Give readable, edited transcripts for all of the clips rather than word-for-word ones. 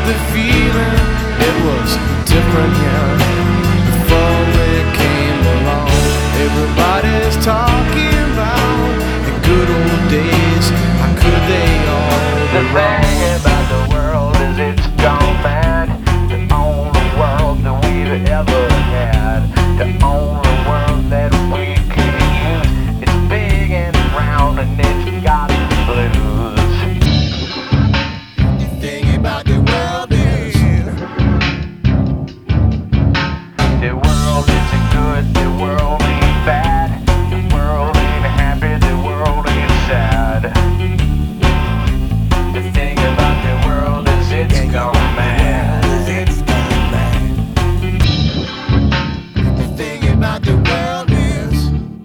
the feeling it was different, yeah. Before we came along, everybody's talking about the good old days. How could they all be The wrong? thing about the world is it's gone mad. The only world that we've ever had, the only world that we can use. It's big and round and it's got blues. The thing about the world is The world isn't good, the world ain't bad. The world ain't happy, the world ain't sad. The thing about the world is it's gone mad. the thing about the world is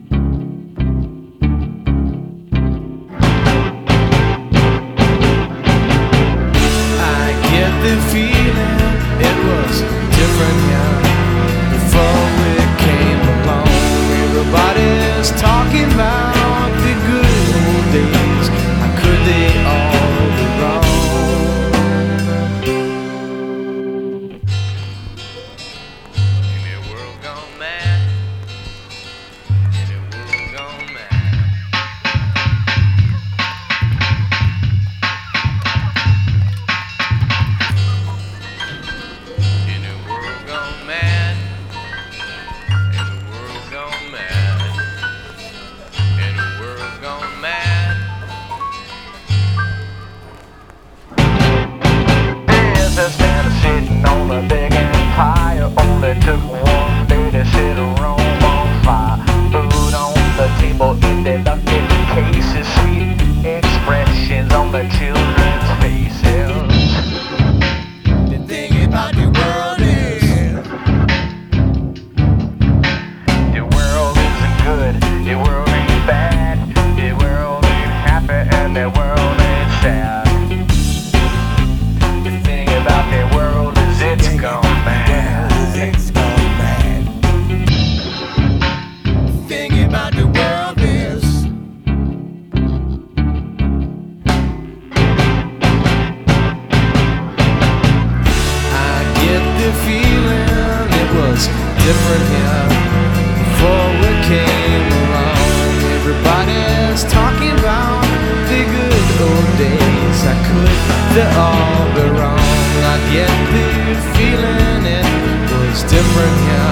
I get the feeling it was different, yeah. Before we came along, everybody's talking about the good old days. How could they all be wrong? In a world gone mad, in a world gone mad. In a world gone mad, in a world gone mad, in a world gone mad. Princess man sitting on a big empire. Only took one day to set Rome on fire. Food on the table, eating lucky cases, sweet expressions on the children's faces. The thing about the world is The world isn't good, the world ain't bad. The world ain't happy and the world ain't sad. The thing about the world is it's gone mad. the thing about the world is I get the feeling it was different, yeah. Before we came along, everybody's talking about the good old days. How could they all be wrong? I get the feeling it was different, yeah.